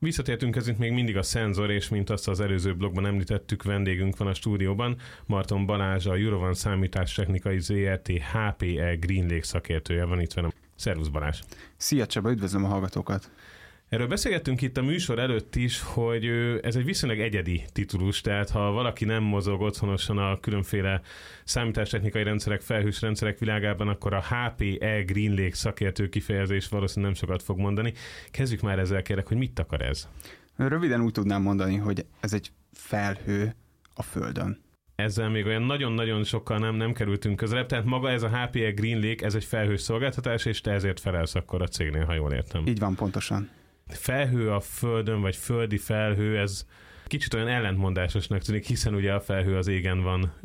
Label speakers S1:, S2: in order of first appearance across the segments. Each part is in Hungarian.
S1: Visszatértünk ezért még mindig a szenzor, és mint azt az előző blogban említettük, vendégünk van a stúdióban, Marton Balázs, a Eurovan Számítástechnikai Zrt. HPE GreenLake szakértője van itt velem. Szervusz Balázs!
S2: Szia Csaba, üdvözlöm a hallgatókat!
S1: Erről beszélgettünk itt a műsor előtt is, hogy ez egy viszonylag egyedi titulus, tehát ha valaki nem mozog otthonosan a különféle számítástechnikai rendszerek, felhős rendszerek világában, akkor a HPE GreenLake szakértő kifejezés valószínűleg nem sokat fog mondani. Kezdjük már ezzel, kérlek, hogy mit akar ez?
S2: Röviden úgy tudnám mondani, hogy ez egy felhő a Földön.
S1: Ezzel még olyan nagyon-nagyon sokkal nem kerültünk közelebb, tehát maga ez a HPE GreenLake, ez egy felhős szolgáltatás, és te ezért felelsz akkor a cégnél, ha jól értem.
S2: Így van, pontosan.
S1: Felhő a Földön, vagy földi felhő, ez kicsit olyan ellentmondásosnak tűnik, hiszen ugye a felhő az égen van,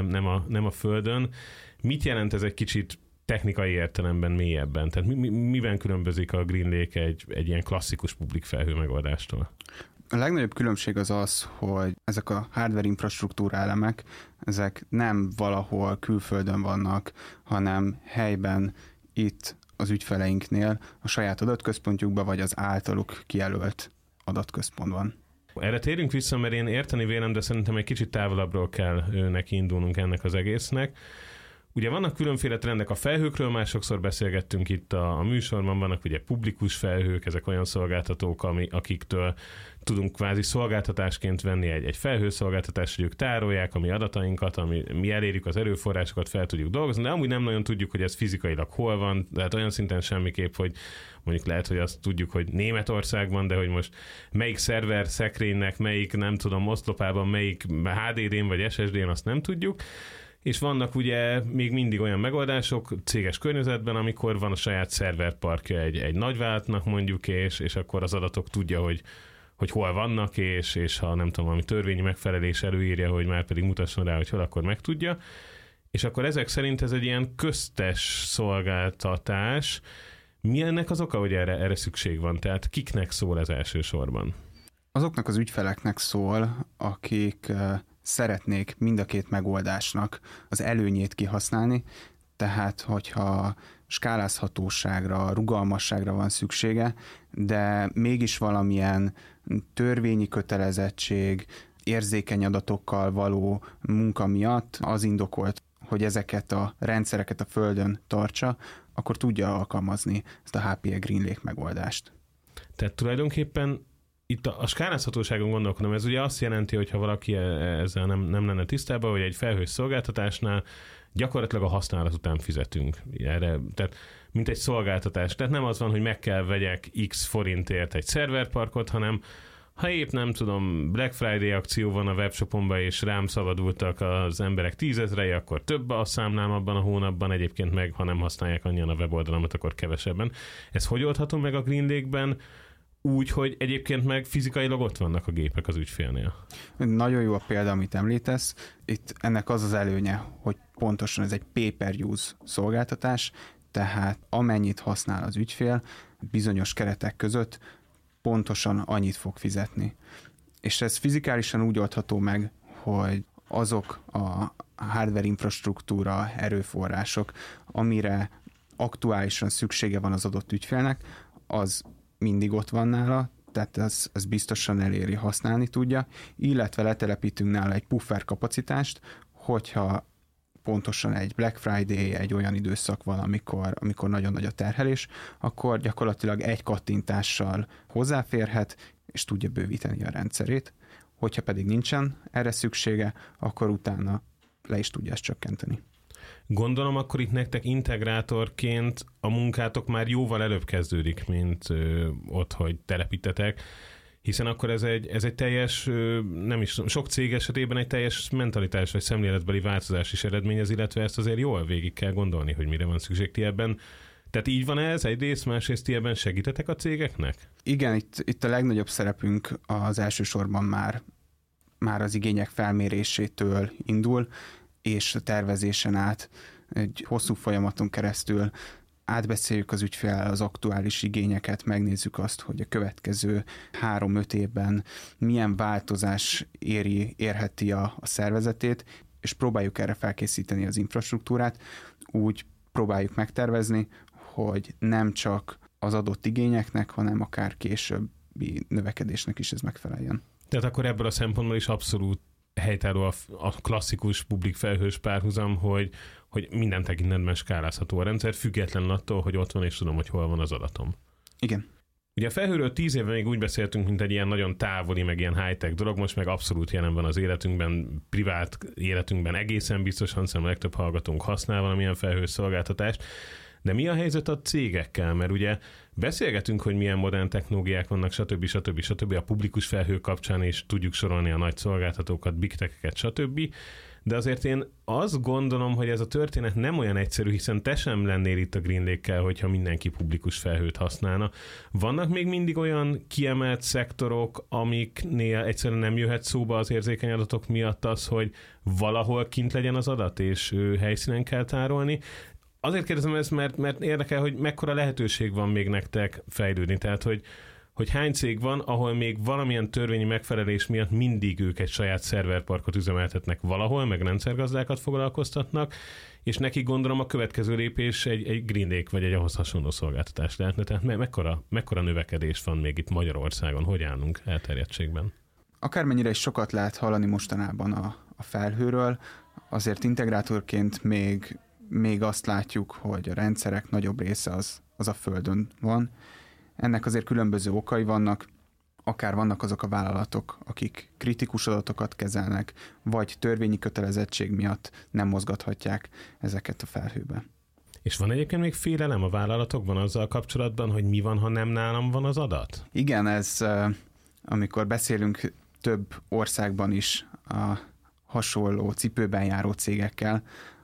S1: nem a Földön. Mit jelent ez egy kicsit technikai értelemben mélyebben? Tehát miben különbözik a GreenLake egy ilyen klasszikus publik felhő megoldástól?
S2: A legnagyobb különbség az az, hogy ezek a hardware infrastruktúra elemek, ezek nem valahol külföldön vannak, hanem helyben itt az ügyfeleinknél, a saját adatközpontjukban, vagy az általuk kijelölt adatközpontban.
S1: Erre térjünk vissza, mert én érteni vélem, de szerintem egy kicsit távolabbról kell neki indulnunk ennek az egésznek. Ugye vannak különféle trendek a felhőkről, már sokszor beszélgettünk itt a műsorban, vannak ugye publikus felhők, ezek olyan szolgáltatók, akiktől tudunk kvázi szolgáltatásként venni egy felhőszolgáltatást, hogy ők tárolják a mi adatainkat, mi elérjük az erőforrásokat, fel tudjuk dolgozni, de amúgy nem nagyon tudjuk, hogy ez fizikailag hol van, tehát olyan szinten semmiképp, hogy mondjuk lehet, hogy azt tudjuk, hogy Németországban, de hogy most melyik szerver szekrénynek, melyik nem tudom, oszlopában, melyik HDD-n vagy SSD-n, azt nem tudjuk. És vannak ugye még mindig olyan megoldások céges környezetben, amikor van a saját szerverparkja egy nagyvállalatnak mondjuk, és akkor az adatok tudja, hogy hol vannak, és ha nem tudom, valami törvényi megfelelés előírja, hogy már pedig mutasson rá, hogy hol, akkor megtudja. És akkor ezek szerint ez egy ilyen köztes szolgáltatás. Mi ennek az oka, hogy erre szükség van? Tehát kiknek szól ez elsősorban?
S2: Azoknak az ügyfeleknek szól, akik szeretnék mind a két megoldásnak az előnyét kihasználni, tehát hogyha skálázhatóságra, rugalmasságra van szüksége, de mégis valamilyen törvényi kötelezettség, érzékeny adatokkal való munka miatt az indokolt, hogy ezeket a rendszereket a Földön tartsa, akkor tudja alkalmazni ezt a HPE GreenLake megoldást.
S1: Tehát tulajdonképpen itt a skálázhatóságon gondolkodom, ez ugye azt jelenti, hogy ha valaki ezzel nem lenne tisztában, hogy egy felhős szolgáltatásnál gyakorlatilag a használat után fizetünk erre, tehát mint egy szolgáltatás. Tehát nem az van, hogy meg kell vegyek x forintért egy szerverparkot, hanem ha épp nem tudom, Black Friday akció van a webshopomban, és rám szabadultak az emberek 10 000-ei, akkor több a számlám abban a hónapban, egyébként meg, ha nem használják annyian a weboldalamat, akkor kevesebben. Ez hogy oldható meg a GreenLake-ben? Úgy, hogy egyébként meg fizikailag ott vannak a gépek az ügyfélnél.
S2: Nagyon jó a példa, amit említesz. Itt ennek az előnye, hogy pontosan ez egy pay-per-use szolgáltatás, tehát amennyit használ az ügyfél, bizonyos keretek között pontosan annyit fog fizetni. És ez fizikálisan úgy oldható meg, hogy azok a hardware infrastruktúra erőforrások, amire aktuálisan szüksége van az adott ügyfélnek, az mindig ott van nála, tehát ez biztosan eléri, használni tudja, illetve letelepítünk nála egy puffer kapacitást, hogyha pontosan egy Black Friday, egy olyan időszak van, amikor nagyon nagy a terhelés, akkor gyakorlatilag egy kattintással hozzáférhet, és tudja bővíteni a rendszerét. Hogyha pedig nincsen erre szüksége, akkor utána le is tudja ezt csökkenteni.
S1: Gondolom, akkor itt nektek integrátorként a munkátok már jóval előbb kezdődik, mint ott, hogy telepítetek, hiszen akkor ez egy teljes, nem is sok cég esetében egy teljes mentalitás vagy szemléletbeli változás is eredményez, illetve ezt azért jól végig kell gondolni, hogy mire van szükség ti ebben. Tehát így van ez egyrészt, másrészt ti ebben segítetek a cégeknek? Igen,
S2: itt a legnagyobb szerepünk az elsősorban már az igények felmérésétől indul, és a tervezésen át egy hosszú folyamaton keresztül átbeszéljük az ügyféllel az aktuális igényeket, megnézzük azt, hogy a következő 3-5 évben milyen változás érheti a szervezetét, és próbáljuk erre felkészíteni az infrastruktúrát, úgy próbáljuk megtervezni, hogy nem csak az adott igényeknek, hanem akár később további növekedésnek is ez megfeleljen.
S1: Tehát akkor ebből a szempontból is abszolút helytálló a klasszikus publik felhős párhuzam, hogy minden tekintetben skálázható a rendszer, függetlenül attól, hogy ott van, és tudom, hogy hol van az adatom.
S2: Igen.
S1: Ugye a felhőről 10 éve még úgy beszéltünk, mint egy ilyen nagyon távoli, meg ilyen high-tech dolog, most meg abszolút jelen van az életünkben, privát életünkben egészen biztosan, szerintem a legtöbb hallgatónk használ valamilyen felhős szolgáltatást. De mi a helyzet a cégekkel? Mert ugye beszélgetünk, hogy milyen modern technológiák vannak, stb. A publikus felhő kapcsán is tudjuk sorolni a nagy szolgáltatókat, big tech-eket, stb. De azért én azt gondolom, hogy ez a történet nem olyan egyszerű, hiszen te sem lennél itt a GreenLake-kel, hogyha mindenki publikus felhőt használna. Vannak még mindig olyan kiemelt szektorok, amiknél egyszerűen nem jöhet szóba az érzékeny adatok miatt az, hogy valahol kint legyen az adat, és helyszínen kell tárolni. Azért kérdezem ezt, mert érdekel, hogy mekkora lehetőség van még nektek fejlődni. Tehát, hogy hány cég van, ahol még valamilyen törvényi megfelelés miatt mindig ők egy saját szerverparkot üzemeltetnek valahol, meg rendszergazdákat foglalkoztatnak, és neki gondolom a következő lépés egy GreenLake vagy egy ahhoz hasonló szolgáltatás lehetne. Tehát mekkora növekedés van még itt Magyarországon? Hogy állunk elterjedtségben? Akármennyire
S2: is sokat lehet hallani mostanában a felhőről, azért integrátorként még azt látjuk, hogy a rendszerek nagyobb része az a Földön van. Ennek azért különböző okai vannak, akár vannak azok a vállalatok, akik kritikus adatokat kezelnek, vagy törvényi kötelezettség miatt nem mozgathatják ezeket a felhőbe.
S1: És van egyébként még félelem a vállalatokban azzal kapcsolatban, hogy mi van, ha nem nálam van az adat?
S2: Igen, ez amikor beszélünk több országban is a hasonló cipőben járó cégekkel,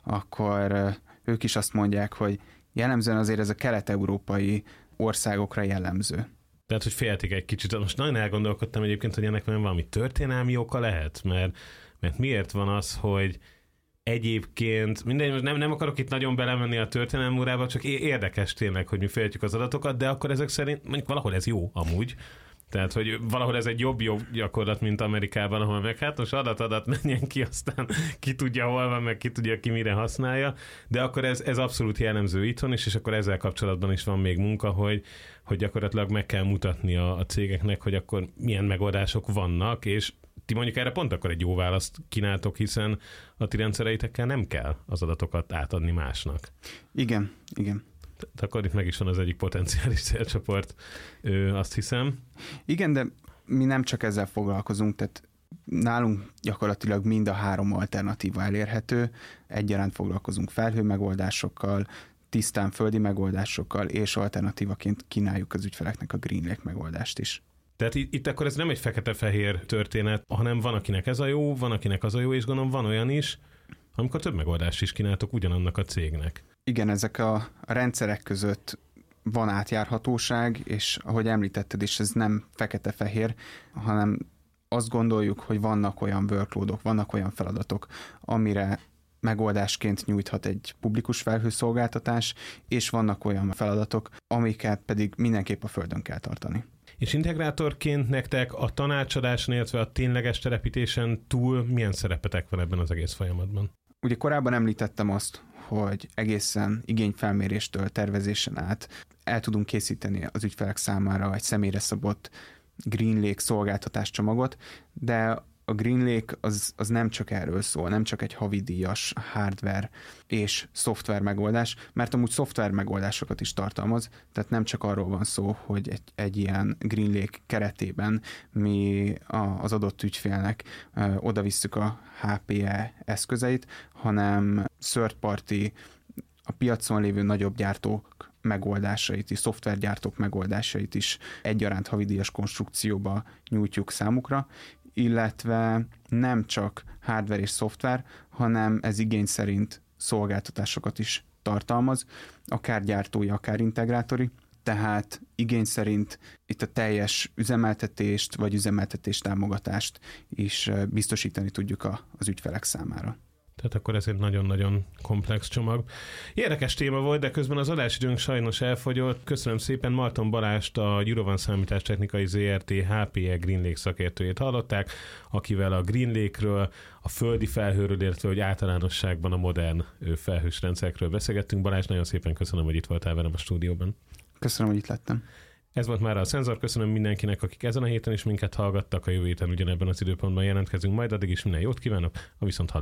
S2: akkor ők is azt mondják, hogy jellemzően azért ez a kelet-európai országokra jellemző.
S1: Tehát, hogy féltik egy kicsit. Most nagyon elgondolkodtam egyébként, hogy ennek valami történelmi oka lehet, mert miért van az, hogy egyébként, mindegy, nem akarok itt nagyon belemenni a történelmi órába, csak érdekes tényleg, hogy mi féltjük az adatokat, de akkor ezek szerint mondjuk valahol ez jó amúgy. Tehát, hogy valahol ez egy jobb gyakorlat, mint Amerikában, ahol meg hát most adat menjen ki, aztán ki tudja, hol van, meg ki tudja, ki mire használja, de akkor ez abszolút jellemző itthon is, és akkor ezzel kapcsolatban is van még munka, hogy gyakorlatilag meg kell mutatni a cégeknek, hogy akkor milyen megoldások vannak, és ti mondjuk erre pont akkor egy jó választ kínáltok, hiszen a ti rendszereitekkel nem kell az adatokat átadni másnak.
S2: Igen.
S1: Tehát akkor itt meg is van az egyik potenciális célcsoport, azt hiszem.
S2: Igen, de mi nem csak ezzel foglalkozunk, tehát nálunk gyakorlatilag mind a három alternatíva elérhető, egyaránt foglalkozunk felhő megoldásokkal, tisztán földi megoldásokkal, és alternatívaként kínáljuk az ügyfeleknek a GreenLake megoldást is.
S1: Tehát itt akkor ez nem egy fekete-fehér történet, hanem van, akinek ez a jó, van, akinek az a jó, és gondolom van olyan is, amikor több megoldást is kínáltok ugyanannak a cégnek.
S2: Igen, ezek a rendszerek között van átjárhatóság, és ahogy említetted is, ez nem fekete-fehér, hanem azt gondoljuk, hogy vannak olyan workloadok, vannak olyan feladatok, amire megoldásként nyújthat egy publikus felhőszolgáltatás, és vannak olyan feladatok, amiket pedig mindenképp a Földön kell tartani.
S1: És integrátorként nektek a tanácsadáson, illetve a tényleges telepítésen túl milyen szerepetek van ebben az egész folyamatban?
S2: Ugye korábban említettem azt, hogy egészen igényfelméréstől tervezésen át el tudunk készíteni az ügyfelek számára egy személyre szabott GreenLake szolgáltatáscsomagot, de a GreenLake az nem csak erről szól, nem csak egy havidíjas hardware és szoftver megoldás, mert amúgy szoftver megoldásokat is tartalmaz, tehát nem csak arról van szó, hogy egy ilyen GreenLake keretében mi az adott ügyfélnek odavisszük a HPE eszközeit, hanem third party, a piacon lévő nagyobb gyártók megoldásait is, szoftvergyártók megoldásait is egyaránt havidíjas konstrukcióba nyújtjuk számukra, illetve nem csak hardware és szoftver, hanem ez igény szerint szolgáltatásokat is tartalmaz, akár gyártói, akár integrátori, tehát igény szerint itt a teljes üzemeltetést vagy üzemeltetés támogatást is biztosítani tudjuk az ügyfelek számára.
S1: Tehát akkor ez egy nagyon-nagyon komplex csomag. Érdekes téma volt, de közben az adásidőnk sajnos elfogyott. Köszönöm szépen, Marton Balást, a Gyurovan Számítástechnikai ZRT HPE GreenLake szakértőjét hallották, akivel a GreenLake-ről, a földi felhőről, illetve hogy általánosságban a modern felhős rendszerekről beszélgettünk. Balázs, nagyon szépen köszönöm, hogy itt voltál velem a stúdióban.
S2: Köszönöm, hogy itt lettem.
S1: Ez volt már a Szenzor. Köszönöm mindenkinek, akik ezen a héten is minket hallgattak. A jövő héten ugyanebben az időpontban jelentkezünk, majd addig is minden jót kívánok, a viszonthallásra.